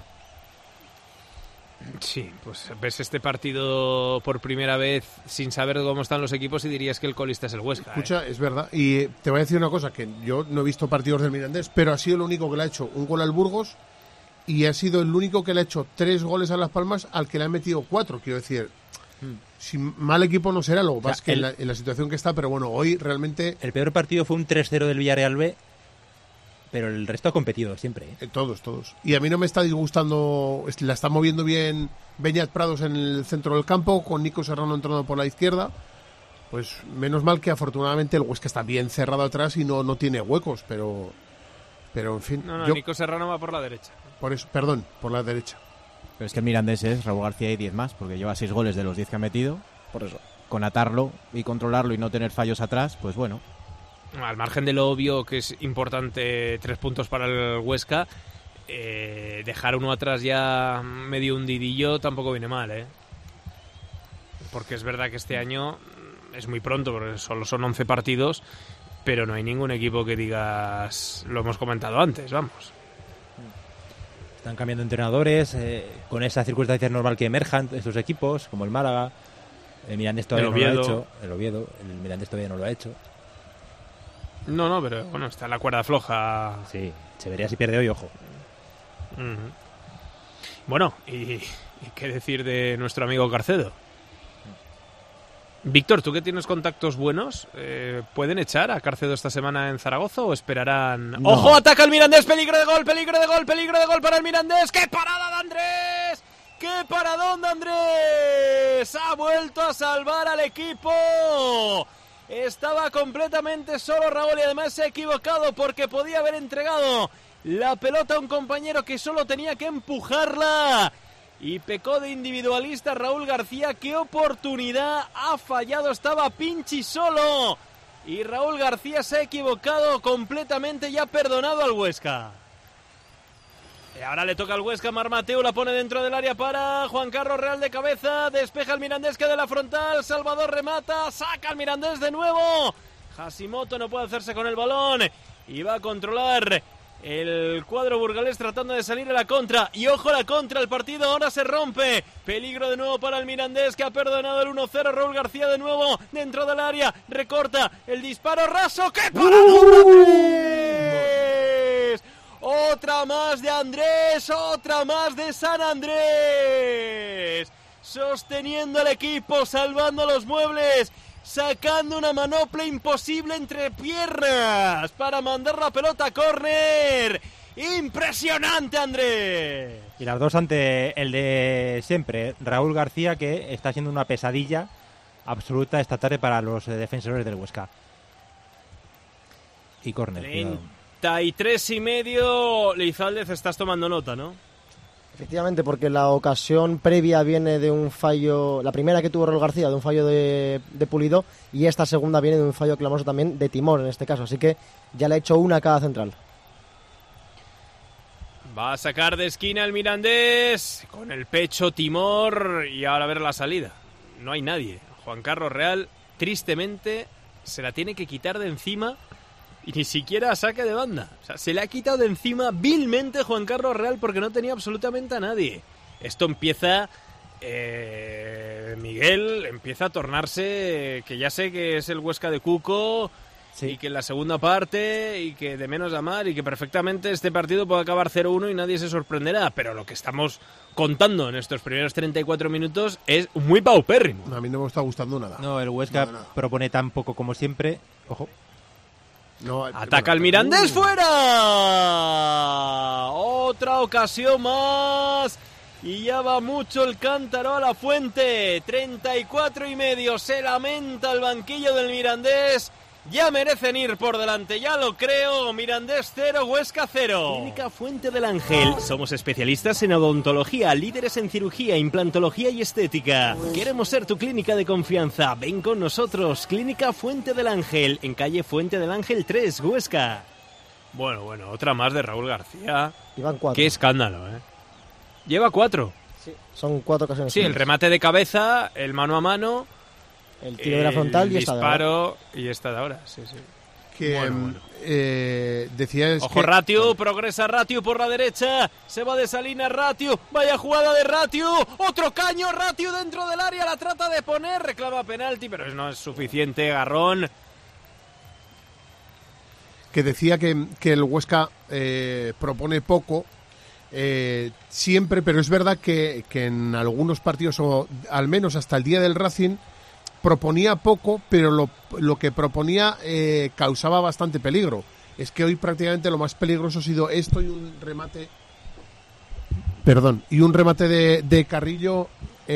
Sí, pues ves este partido por primera vez sin saber cómo están los equipos y dirías que el colista es el Huesca. Escucha, es verdad. Y te voy a decir una cosa, que yo no he visto partidos del Mirandés, pero ha sido el único que le ha hecho un gol al Burgos y ha sido el único que le ha hecho 3 goles a Las Palmas al que le ha metido 4. Quiero decir, si mal equipo no será, lo que pasa es que en la situación que está, pero bueno, hoy realmente... El peor partido fue un 3-0 del Villarreal B, pero el resto ha competido siempre. Todos. Y a mí no me está disgustando, la está moviendo bien Beñat Prados en el centro del campo, con Nico Serrano entrando por la izquierda. Pues menos mal que afortunadamente el Huesca está bien cerrado atrás y no tiene huecos, pero en fin... No, Nico Serrano va por la derecha. Por eso, perdón, por la derecha. Pero es que el Mirandés es Raúl García y 10 más, porque lleva 6 goles de los 10 que ha metido. Por eso. Con atarlo y controlarlo y no tener fallos atrás, pues bueno. Al margen de lo obvio que es importante 3 puntos para el Huesca, dejar uno atrás ya medio hundidillo tampoco viene mal, ¿eh? Porque es verdad que este año es muy pronto, porque solo son 11 partidos, pero no hay ningún equipo que digas, lo hemos comentado antes, vamos. Están cambiando entrenadores, con esa circunstancia es normal que emerjan estos equipos, como el Málaga, el Mirandés todavía no lo ha hecho, el Oviedo, el Mirandés todavía no lo ha hecho. No, pero bueno, está en la cuerda floja. Sí, se vería si pierde hoy, ojo. Bueno, y qué decir de nuestro amigo Carcedo. Víctor, tú que tienes contactos buenos, ¿pueden echar a Carcedo esta semana en Zaragoza o esperarán? No. ¡Ojo! ¡Ataca el Mirandés! ¡Peligro de gol para el Mirandés! ¡Qué parada de Andrés! ¡Qué paradón de Andrés! ¡Ha vuelto a salvar al equipo! Estaba completamente solo Raúl y además se ha equivocado porque podía haber entregado la pelota a un compañero que solo tenía que empujarla. Y pecó de individualista Raúl García. ¡Qué oportunidad! Ha fallado, estaba Pinchi solo. Y Raúl García se ha equivocado completamente y ha perdonado al Huesca. Y ahora le toca al Huesca, Mar Mateu la pone dentro del área para Juan Carlos Real de cabeza, despeja el Mirandés que de la frontal, Salvador remata, saca al Mirandés de nuevo. Hashimoto no puede hacerse con el balón y va a controlar el cuadro burgalés tratando de salir a la contra. Y ojo la contra, el partido ahora se rompe. Peligro de nuevo para el Mirandés que ha perdonado el 1-0. Raúl García de nuevo dentro del área, recorta el disparo raso. ¡Qué paradón! Otra más de Andrés, otra más de San Andrés. Sosteniendo el equipo, salvando los muebles, sacando una manopla imposible entre piernas para mandar la pelota a córner. ¡Impresionante, Andrés! Y las dos ante el de siempre, Raúl García, que está siendo una pesadilla absoluta esta tarde para los defensores del Huesca. Y córner. 33,5. Leizaldez, estás tomando nota, ¿no? Efectivamente, porque la ocasión previa viene de un fallo, la primera que tuvo Raúl García, de un fallo de Pulido, y esta segunda viene de un fallo clamoso también de Timor en este caso, así que ya le ha hecho una a cada central. Va a sacar de esquina el Mirandés, con el pecho Timor, y ahora a ver la salida. No hay nadie. Juan Carlos Real, tristemente, se la tiene que quitar de encima. Y ni siquiera saque de banda. O sea, se le ha quitado de encima vilmente Juan Carlos Real porque no tenía absolutamente a nadie. Esto empieza, Miguel, empieza a tornarse, que ya sé que es el Huesca de Cuco, sí, y que en la segunda parte, y que de menos a más, y que perfectamente este partido puede acabar 0-1 y nadie se sorprenderá. Pero lo que estamos contando en estos primeros 34 minutos es muy paupérrimo. A mí no me está gustando nada. No, el Huesca propone tan poco como siempre. Ojo. No, Ataca el Mirandés, fuera. Otra ocasión más. Y ya va mucho el cántaro a la fuente. 34,5. Se lamenta el banquillo del Mirandés. Ya merecen ir por delante, ya lo creo. Mirandés 0, Huesca 0. Clínica Fuente del Ángel. Somos especialistas en odontología, líderes en cirugía, implantología y estética. Queremos ser tu clínica de confianza. Ven con nosotros. Clínica Fuente del Ángel, en calle Fuente del Ángel 3, Huesca. Bueno, otra más de Raúl García. Iban 4. Qué escándalo, ¿eh? Lleva 4. Sí, son 4 ocasiones. Sí, el remate de cabeza, el mano a mano... El tiro de la frontal y esta de ahora. El disparo y esta de ahora, sí. Que, bueno. Decías Ojo, que... Ratiu, progresa Ratiu por la derecha, se va de Salinas Ratiu, vaya jugada de Ratiu, otro caño, Ratiu dentro del área, la trata de poner, reclama penalti, pero no es suficiente, Garrón. Que decía que el Huesca propone poco, siempre, pero es verdad que en algunos partidos, o al menos hasta el día del Racing, proponía poco, pero lo que proponía causaba bastante peligro. Es que hoy prácticamente lo más peligroso ha sido esto y un remate... Perdón, y un remate de Carrillo,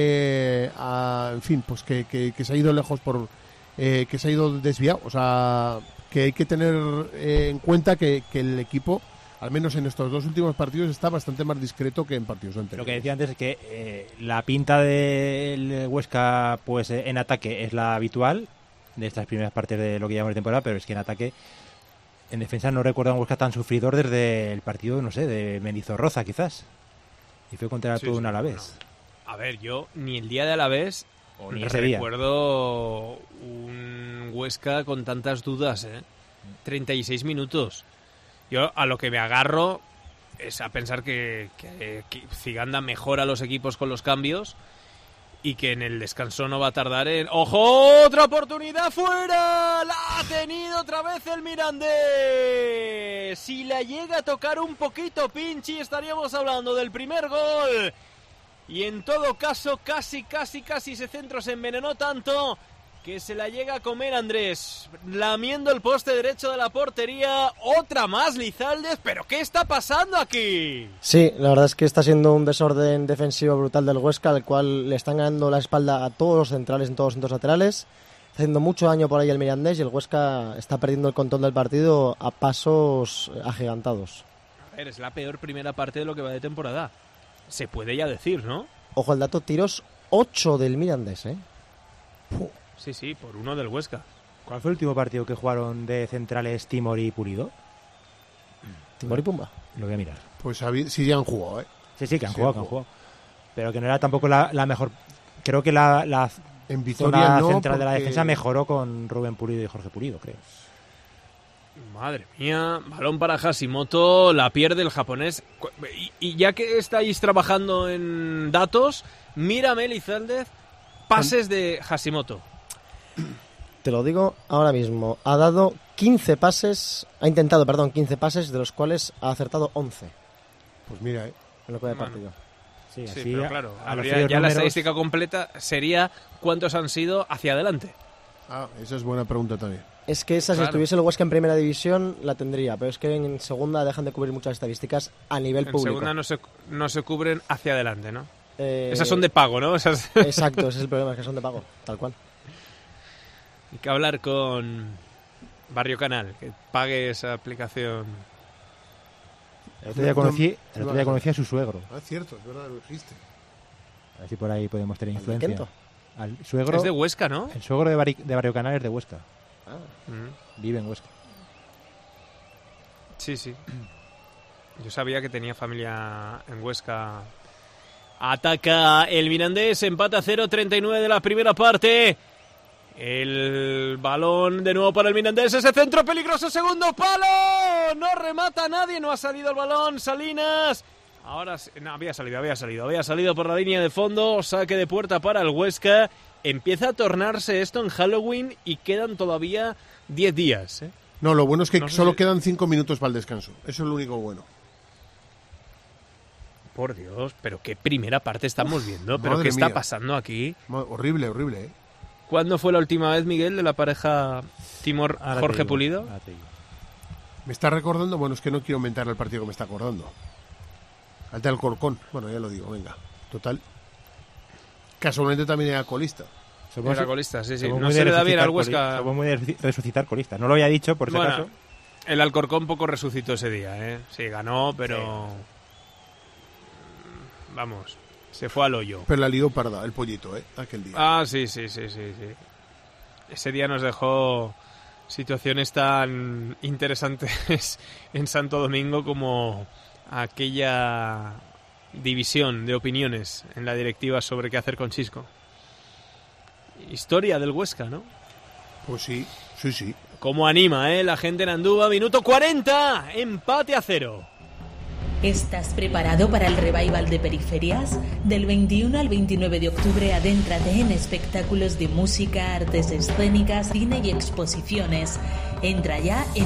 en fin, pues que se ha ido lejos que se ha ido desviado. O sea, que hay que tener en cuenta que el equipo, al menos en estos 2 últimos partidos, está bastante más discreto que en partidos anteriores. Lo que decía antes es que la pinta del Huesca pues en ataque es la habitual de estas primeras partes de lo que llamamos de temporada, pero es que en ataque, en defensa no recuerdo a un Huesca tan sufridor desde el partido, no sé, de Mendizorroza quizás. Y fue contra todo un Alavés. No. A ver, yo ni el día de Alavés ni ese día recuerdo un Huesca con tantas dudas, 36 minutos. Yo a lo que me agarro es a pensar que Ziganda mejora los equipos con los cambios y que en el descanso no va a tardar en... ¡Ojo! ¡Otra oportunidad fuera! ¡La ha tenido otra vez el Mirandés! Si la llega a tocar un poquito Pinchi, estaríamos hablando del primer gol. Y en todo caso, casi ese centro se envenenó tanto que se la llega a comer Andrés, lamiendo el poste derecho de la portería. Otra más, Lizaldez, ¿pero qué está pasando aquí? Sí, la verdad es que está siendo un desorden defensivo brutal del Huesca, al cual le están ganando la espalda a todos los centrales en todos los centros laterales, está haciendo mucho daño por ahí el Mirandés, y el Huesca está perdiendo el control del partido a pasos agigantados. A ver, es la peor primera parte de lo que va de temporada, se puede ya decir, ¿no? Ojo el dato, tiros 8 del Mirandés, Sí, por 1 del Huesca. ¿Cuál fue el último partido que jugaron de centrales Timor y Pulido? Timor y Pumba. Lo voy a mirar. Pues sí ya han jugado, Sí, que han jugado. Pero que no era tampoco la mejor... Creo que la en Vitoria zona central de la defensa mejoró con Rubén Pulido y Jorge Pulido, creo. Madre mía, balón para Hashimoto, la pierde el japonés. Y ya que estáis trabajando en datos, mírame, Lizaldez, pases de Hashimoto. Te lo digo ahora mismo. Ha dado 15 pases, ha intentado, 15 pases, de los cuales ha acertado 11. Pues mira, en lo que va de partido. Sí, pero claro, ya la estadística completa sería cuántos han sido hacia adelante. Ah, esa es buena pregunta también. Es que esa, si estuviese el Huesca en primera división, la tendría, pero es que en segunda dejan de cubrir muchas estadísticas a nivel público. En segunda no se cubren hacia adelante, ¿no? Esas son de pago, ¿no? Exacto, ese es el problema, es que son de pago, tal cual. Hay que hablar con Barrio Canal, que pague esa aplicación. El otro día conocí a su suegro. Ah, cierto, es verdad, lo dijiste. A ver si por ahí podemos tener influencia. Al suegro, es de Huesca, ¿no? El suegro de Barrio Canal es de Huesca. Vive en Huesca. Sí. Yo sabía que tenía familia en Huesca. Ataca el Mirandés, empata 0-39 de la primera parte. El balón de nuevo para el Mirandés, ese centro peligroso, segundo palo. No remata nadie, no ha salido el balón. Salinas. Ahora no, había salido por la línea de fondo. Saque de puerta para el Huesca. Empieza a tornarse esto en Halloween y quedan todavía 10 días. No, lo bueno es que solo quedan 5 minutos para el descanso. Eso es lo único bueno. Por Dios, pero qué primera parte estamos viendo. ¿Pero qué está pasando aquí? Horrible, ¿Cuándo fue la última vez, Miguel, de la pareja Timor-Jorge Pulido? Me está recordando, bueno, es que no quiero inventar el partido que me está acordando. Al de Alcorcón, bueno, ya lo digo, venga. Total. Casualmente también era colista. Era colista, sí. No se le da bien al Huesca. Somos muy de resucitar colistas. No lo había dicho, por si acaso. El Alcorcón poco resucitó ese día, ¿eh? Sí, ganó, pero... Sí. Vamos, se fue al hoyo. Pero la lió parda, el pollito, aquel día. Ah, sí. Ese día nos dejó situaciones tan interesantes en Santo Domingo como aquella división de opiniones en la directiva sobre qué hacer con Xisco. Historia del Huesca, ¿no? Pues sí. Cómo anima, la gente en Andúba. Minuto 40, empate a 0. ¿Estás preparado para el revival de Periferias? Del 21 al 29 de octubre adéntrate en espectáculos de música, artes escénicas, cine y exposiciones. Entra ya en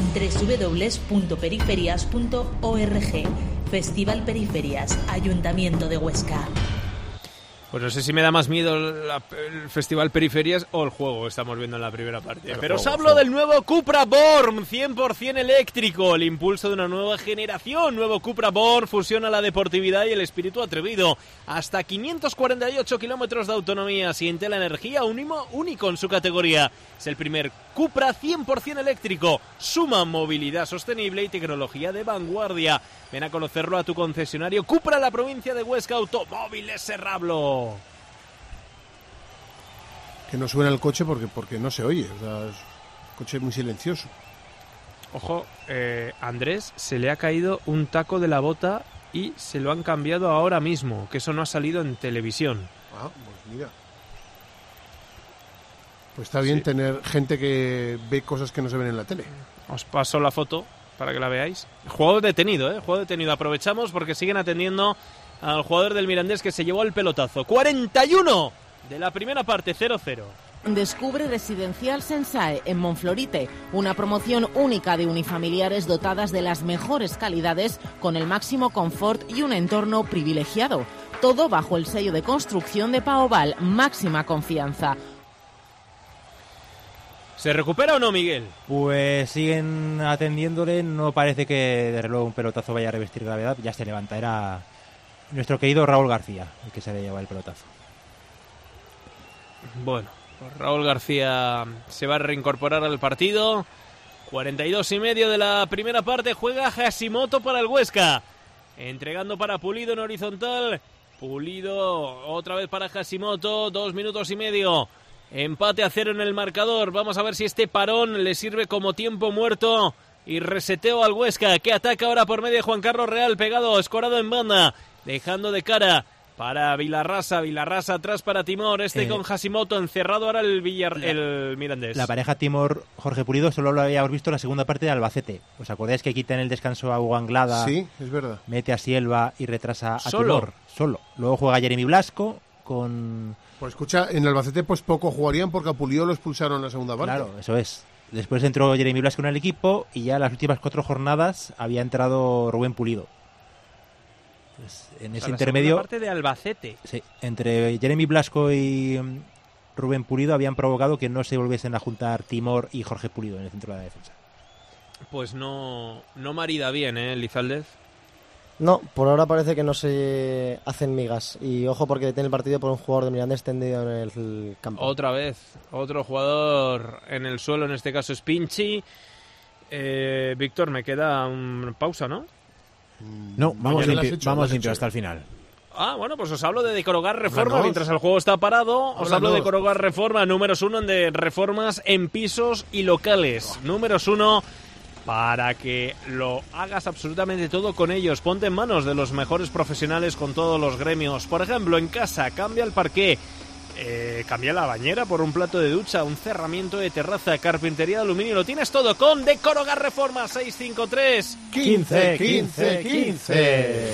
www.periferias.org. Festival Periferias, Ayuntamiento de Huesca. Pues no sé si me da más miedo el Festival Periferias o el juego que estamos viendo en la primera parte. Pero os hablo del nuevo Cupra Born, 100% eléctrico, el impulso de una nueva generación. Nuevo Cupra Born fusiona la deportividad y el espíritu atrevido. Hasta 548 kilómetros de autonomía, siente la energía, único en su categoría. Es el primer Cupra 100% eléctrico. Suma movilidad sostenible y tecnología de vanguardia. Ven a conocerlo a tu concesionario Cupra, la provincia de Huesca, Automóviles Serrablo. Que no suena el coche porque no se oye. O sea, es un coche muy silencioso. Ojo, Andrés, se le ha caído un taco de la bota y se lo han cambiado ahora mismo, que eso no ha salido en televisión. Ah, pues mira. Pues está bien tener gente que ve cosas que no se ven en la tele. Os paso la foto para que la veáis. Juego detenido, juego detenido. Aprovechamos porque siguen atendiendo al jugador del Mirandés que se llevó el pelotazo. 41 de la primera parte, 0-0. Descubre Residencial Sensae en Monflorite, una promoción única de unifamiliares dotadas de las mejores calidades con el máximo confort y un entorno privilegiado. Todo bajo el sello de construcción de Paoval, máxima confianza. ¿Se recupera o no, Miguel? Pues siguen atendiéndole, no parece que de reloj un pelotazo vaya a revestir gravedad, ya se levanta, era nuestro querido Raúl García el que se le lleva el pelotazo. Bueno, pues Raúl García se va a reincorporar al partido. 42:30 de la primera parte, juega Hashimoto para el Huesca, entregando para Pulido en horizontal. Pulido otra vez para Hashimoto, 2 minutos y medio. Empate a 0 en el marcador. Vamos a ver si este parón le sirve como tiempo muerto y reseteo al Huesca, que ataca ahora por medio de Juan Carlos Real, pegado, escorado en banda, dejando de cara para Vilarrasa atrás para Timor, con Hashimoto encerrado ahora el Mirandés. La pareja Timor-Jorge Pulido solo lo habíamos visto en la segunda parte de Albacete. ¿Os acordáis que quitan el descanso a Hugo Anglada? Sí, es verdad. Mete a Sielva y retrasa a Timor. Solo. Luego juega Jeremy Blasco con... Pues escucha, en Albacete pues poco jugarían porque a Pulido lo expulsaron en la segunda parte. Claro, eso es. Después entró Jeremy Blasco en el equipo y ya las últimas 4 jornadas había entrado Rubén Pulido. Pues en ese intermedio... La parte de Albacete. Sí, entre Jeremy Blasco y Rubén Pulido habían provocado que no se volviesen a juntar Timor y Jorge Pulido en el centro de la defensa. Pues no marida bien, Lizaldez. No, por ahora parece que no se hacen migas. Y ojo porque tiene el partido por un jugador de Mirandés tendido en el campo. Otra vez, otro jugador en el suelo, en este caso es Pinchi. Víctor, me queda una pausa, ¿no? No, vamos limpio hasta el final. Ah, bueno, pues os hablo de Decorogar Reforma mientras el juego está parado. Os hablo de Decorogar Reforma, números 1 de reformas en pisos y locales. Números 1 para que lo hagas absolutamente todo con ellos. Ponte en manos de los mejores profesionales con todos los gremios. Por ejemplo, en casa, cambia el parqué, cambia la bañera por un plato de ducha, un cerramiento de terraza, carpintería de aluminio. Lo tienes todo con Decorogar Reforma. 653 15 15 15.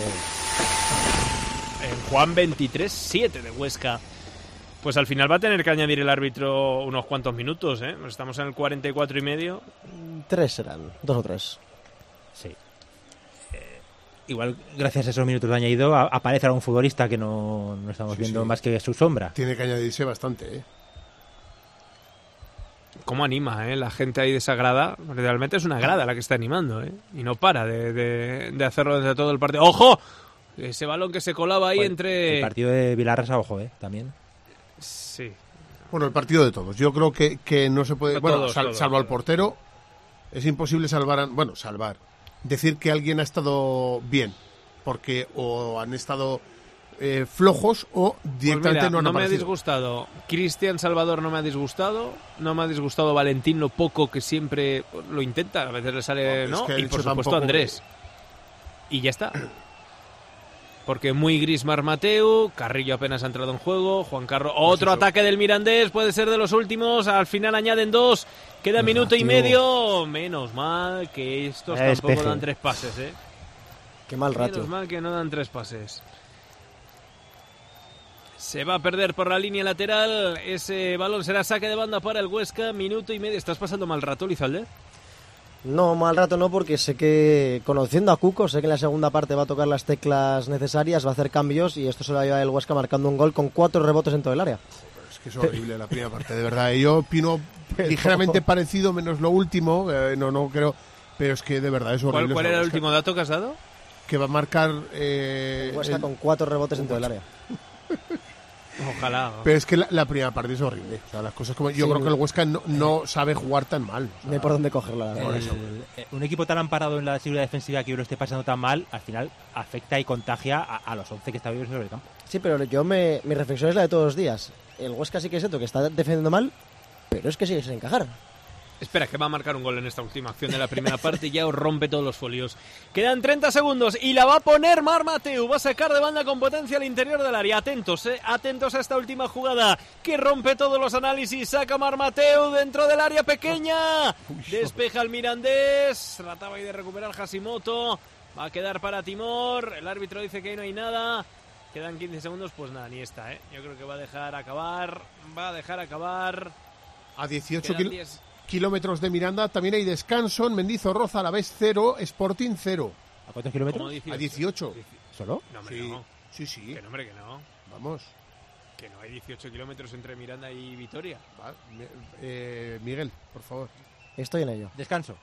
En Juan 23-7 de Huesca. Pues al final va a tener que añadir el árbitro unos cuantos minutos, ¿eh? Estamos en el 44,5. 3 serán, 2 o 3. Sí. Igual, gracias a esos minutos de añadido, aparece algún futbolista que no estamos viendo más que su sombra. Tiene que añadirse bastante, ¿eh? cómo anima, la gente ahí de esa grada. Realmente es una grada la que está animando, y no para de hacerlo desde todo el partido. ¡Ojo! Ese balón que se colaba ahí entre... El partido de Vilarrasa, ojo, también. Sí. Bueno, el partido de todos. Yo creo que no se puede... Bueno, salvo al portero, es imposible salvar... salvar. Decir que alguien ha estado bien, porque o han estado flojos o directamente no han aparecido. No me ha disgustado Cristian Salvador, no me ha disgustado Valentín, lo poco que siempre lo intenta, a veces le sale, ¿no? Y por supuesto Andrés. Y ya está. Porque muy gris Marc Mateu, Carrillo apenas ha entrado en juego, Juan Carlos, otro ataque del Mirandés, puede ser de los últimos, al final añaden 2, queda minuto y medio, menos mal que estos tampoco dan 3 pases, Qué mal ratio. Menos mal que no dan 3 pases. Se va a perder por la línea lateral, ese balón será saque de banda para el Huesca, minuto y medio. ¿Estás pasando mal rato, Lizalde? No, mal rato no, porque sé que, conociendo a Cuco, sé que en la segunda parte va a tocar las teclas necesarias, va a hacer cambios y esto se va a llevar el Huesca marcando un gol con 4 rebotes en todo el área. Es que es horrible la primera parte, de verdad. Yo opino ligeramente parecido, menos lo último, no creo, pero es que de verdad es horrible. ¿Cuál era el último dato que has dado? Que va a marcar... el Huesca con 4 rebotes en todo el área. Ojalá. Pero es que la primera parte es horrible. O sea, las cosas como yo creo que el Huesca no sabe jugar tan mal. O sea, no hay por dónde cogerla. Un equipo tan amparado en la seguridad defensiva que lo esté pasando tan mal, al final afecta y contagia a los 11 que están vivos sobre el campo. Sí, pero mi reflexión es la de todos los días. El Huesca sí que es cierto que está defendiendo mal, pero es que sigue sin encajar. Espera, que va a marcar un gol en esta última acción de la primera parte y ya os rompe todos los folios. Quedan 30 segundos y la va a poner Marc Mateu. Va a sacar de banda con potencia al interior del área. Atentos, atentos a esta última jugada que rompe todos los análisis. Saca Marc Mateu dentro del área pequeña. Despeja el Mirandés. Trataba ahí de recuperar Hashimoto. Va a quedar para Timor. El árbitro dice que ahí no hay nada. Quedan 15 segundos, pues nada, ni esta, Yo creo que va a dejar acabar. A 18 kilómetros de Miranda también hay descanso en Mendizorroza, Alavés 0, Sporting 0. ¿A cuántos kilómetros? A 18. ¿Solo? No, hombre, no. Sí. Que no, hombre, que no. Vamos. Que no hay 18 kilómetros entre Miranda y Vitoria. Miguel, por favor. Estoy en ello. Descanso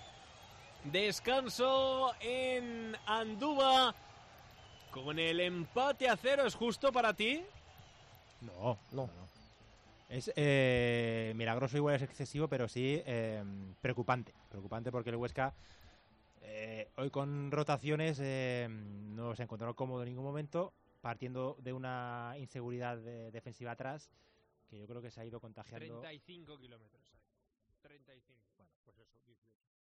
en Andúba. Con el empate a 0, ¿es justo para ti? No. Es milagroso, igual es excesivo, pero sí preocupante. Preocupante porque el Huesca hoy con rotaciones no se encontró cómodo en ningún momento, partiendo de una inseguridad defensiva atrás que yo creo que se ha ido contagiando. 35 kilómetros.